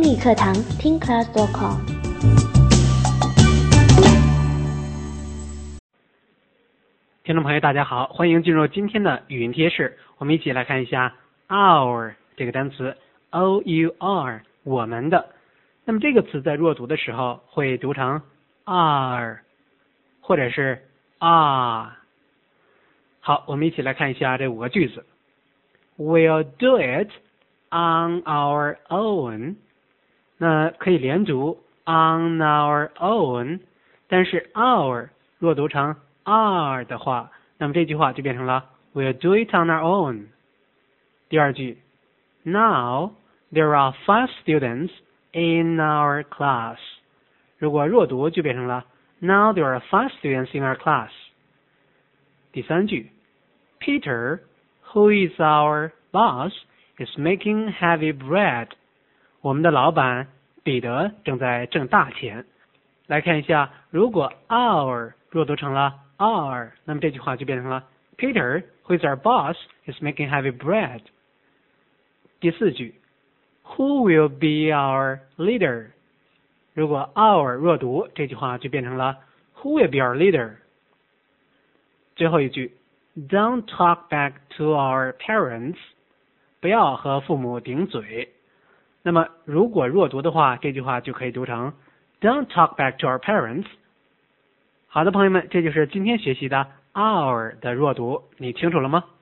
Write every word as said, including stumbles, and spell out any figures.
英语课堂听 class dot com。 听众朋友大家好，欢迎进入今天的语音贴士。我们一起来看一下 our 这个单词 O U R 我们的。那么这个词在弱读的时候会读成 are 或者是 are。好，我们一起来看一下这五个句子。We'll do it on our own。那可以连读 on our own， 但是 our 若读成 are 的话，那么这句话就变成了 We'll do it on our own。第二句 Now there are five students in our class。如果弱读就变成了 Now there are five students in our class。第三句 Peter, who is our boss, is making heavy bread。我们的老板彼得正在挣大钱。来看一下，如果 our 弱读成了 are， 那么这句话就变成了 Peter, who is our boss, is making heavy bread。第四句 Who will be our leader？ 如果 our 弱读，这句话就变成了 Who will be our leader？ 最后一句 Don't talk back to our parents。 不要和父母顶嘴。那么如果弱读的话，这句话就可以读成 Don't talk back to our parents。 好的朋友们，这就是今天学习的 our 的弱读，你清楚了吗？